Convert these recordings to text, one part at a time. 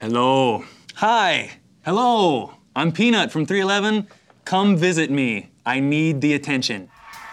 Hello. Hi. Hello. I'm Peanut from 311. Come visit me. I need the attention.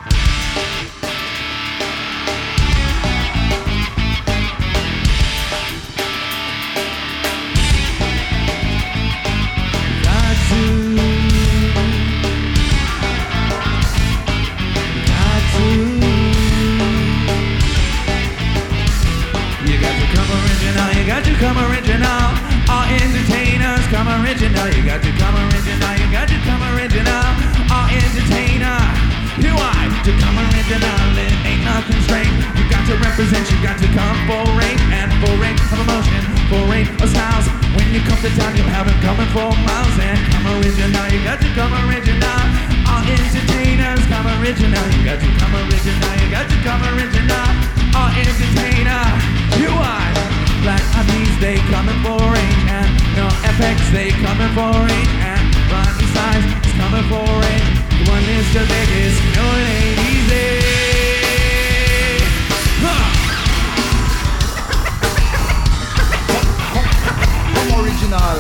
You got to come original. All entertainers come original. You got to come original. You got to come original. All entertainer. You are to come original. It ain't no constraint. You got to represent. You got to come for rate and for rate of emotion, for rate of styles. When you come to town, you have them coming for miles and come original. You got to come original. All entertainers come original. You got to come original. You got to come original. All entertainer. You are. Black IDs, they coming for range, and no FX, they coming for range, and Ronnie Size is coming for range. The one is the biggest, no it ain't easy. Come original.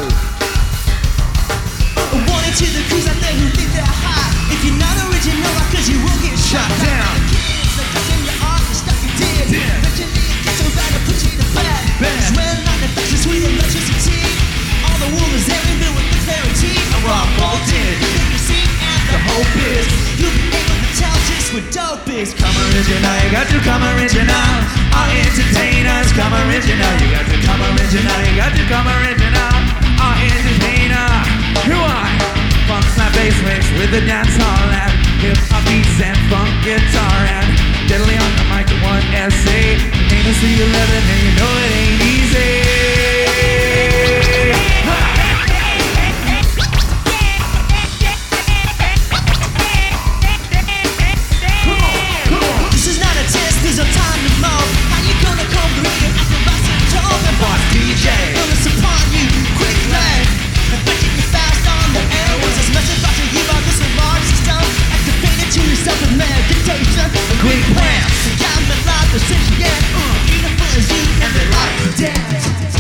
Wanted to the crews, I know who think they're hot. If you're not original, cause you will get shot down. Kids, they're touching your art, they're stuck in dead. Eventually it gets so bad, to put you to bed. Well, not infectious with electricity. All the wool is everywhere with the clarity. A raw bolted, you see, and the hope is you'll be able to tell just what dope is. Come original, you got to come original. All entertainers come original. You got to come original. You got to come original. All entertainer. Who are funk slap bass mix with the dance hall and hip hop beats and funk guitar and deadly on the mic one essay. Name is 311 and you know it ain't easy. This is not a test, there's no time to mow. How you gonna come through and act about some tone? The boss DJ illness upon you, quickly. Infecting you fast on the airways. This message about to give out this alarm system. Activated to yourself with meditation. quick plans. The government life decision, yeah. Beautiful as you and the life is dead.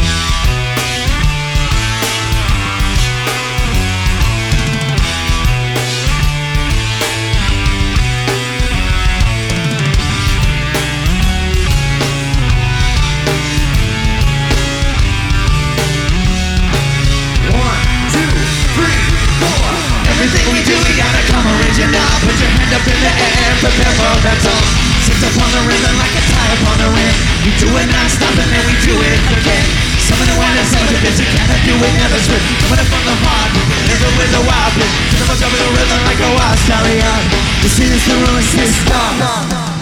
Everything we do, we gotta come original. Put your hand up in the air, prepare for battle. Sit upon the rhythm like a tie upon the rim. We do it non-stop and then we do it again. Some of the one that's so bitch, you cannot do it, never switch. Coming up from the heart, we can live it with a wild bitch. Sit up on top of the rhythm like a wild stallion. This is the ruin system.